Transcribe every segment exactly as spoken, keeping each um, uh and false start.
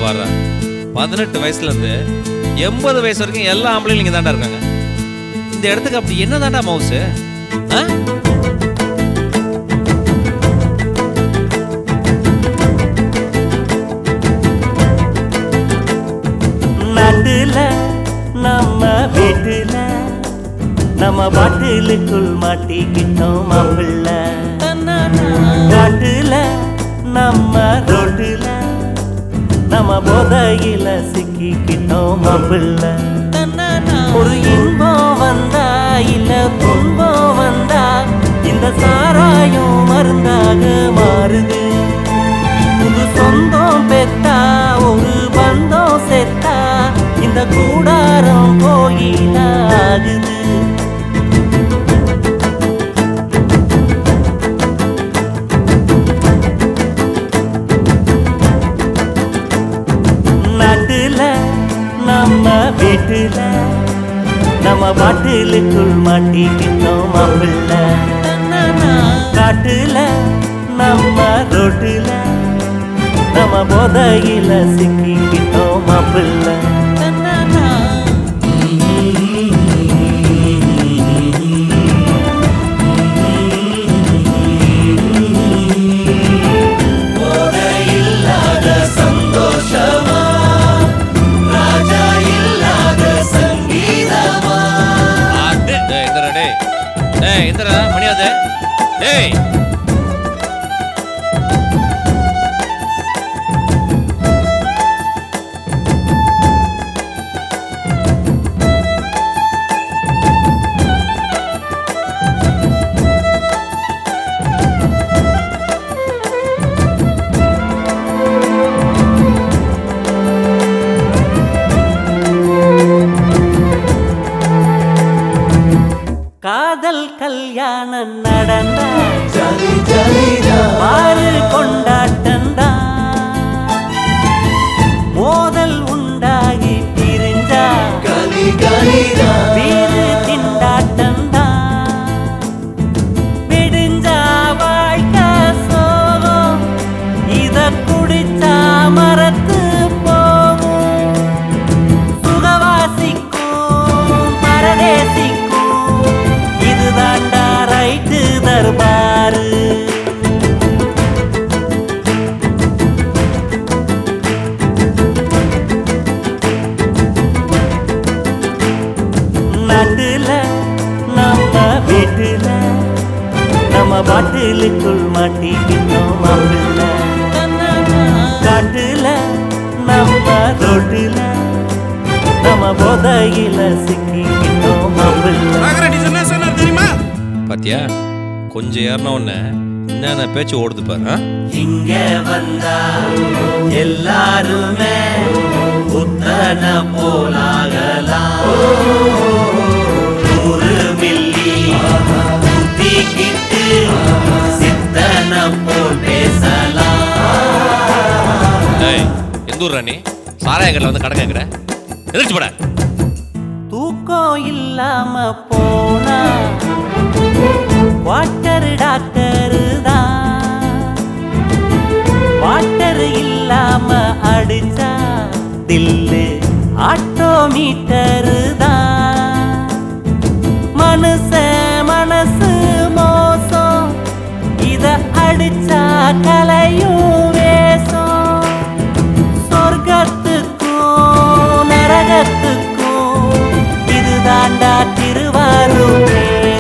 பாரு, பதினெட்டு வயசுல இருந்து எண்பது வயசு வரைக்கும் எல்லா ஆம்பளையும் இங்க தாண்டா இருக்காங்க. இந்த இடத்துக்கு அப்படி என்ன தாண்டா மவுசு? நாட்டுல நம்ம வீட்டுல நம்ம பாட்டிலுக்குள் மாட்டிக்கிட்டோம் மாப்பிள்ள. காட்டுல நம்ம ரோட்டுல நம்ம போதையில சிக்கிக்கிட்டோம் மாப்பிள்ள. ஒரு இன்பம் வந்தா இல்ல துன்பம் வந்தா இந்த சாராயம் மருந்தாக மாறுது. புது சொந்தம் பெத்தா ஒரு பந்தம் செத்தா இந்த கூடாரம் கோயிலாகுது. நாட்டுல நம்ம வீட்டுல நம்ம பாட்டிலுக்குள் மாட்டிக்கிட்டோம் மாப்பிள்ள. காட்டுல நம்ம ரோட்டுல நம்ம போதையில சிக்கிக்கிட்டோம் மாப்பிள்ள. மணியாது டேய், காதல் கல்யாணம் நடந்தா பாரு கொண்டாட்டந்தா. மோதல் உண்டாகி பிரிஞ்சா வீடு திண்டாட்டந்தா. விடிஞ்சா வாழ்க்கை சோகம் இத குடிச்சா மரத்து போகும். சுகவாசிக்கும் பரதேசிக்கும் இதுதாண்டா ரைட்டு தர்பாரு. நாட்டுல நம்ம வீட்டுல நம்ம பாட்டிலுக்குள் மாட்டிக்கிட்டோம் மாப்பிள்ள. காட்டுல நம்ம ரோட்டுல நம்ம போதையில சிக்கிக்கிட்டோம் மாப்பிள்ள. பாத்தியா கொஞ்சம் ஏறின உடனே என்னென்ன பேச்சு ஓடுது பாரு. இங்க வந்தா எல்லாருமே புத்தன போலாகலாம். நூறு மில்லி ஊத்திக்கிட்டு சித்தன போல் பேசலாம். எந்த ஊர் ராணி சாராய கடையில் வந்து கடை கேட்குற? எதிர்த்து போட. தூக்கம் இல்லாம போனா வாட்டர் டாக்டரு தான். வாட்டர் இல்லாம அடிச்சா தில்லு ஆட்டோமீட்டரு தான். மனுஷ மனசு மோசம் இத அடிச்சா கலையும் வேஷம். சொர்க்கத்துக்கும் நரகத்துக்கும் இதுதாண்டா திருவாரூர் பேரு.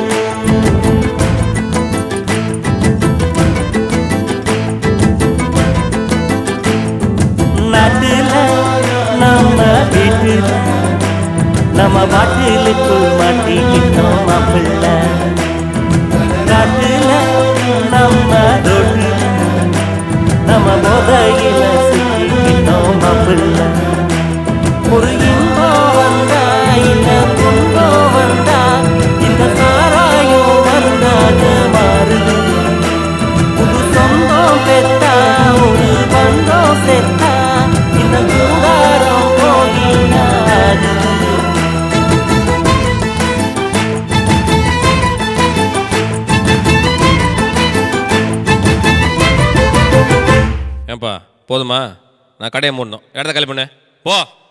நாட்டுல நம்ம வீட்டுல நம்ம பாட்டிலுக்குள் மாட்டிக்கிட்டோம் மாப்பிள்ள. காட்டுல நம்ம ரோட்டுல நம்ம போதையில சிக்கிக்கிட்டோம் மாப்பிள்ள. ஒரு இன்பம் வந்தா இல்ல துன்பம் வந்தா இந்த சாராயம் மருந்தாக மாறுது. புது சொந்தம் பெத்தா ஒரு பந்தம் செத்தா இந்த கூடாரம் கோயிலாகுது. ஏன்பா போதுமா? நான் கடையை மூடணும் இடத்த காலி பண்ணு போ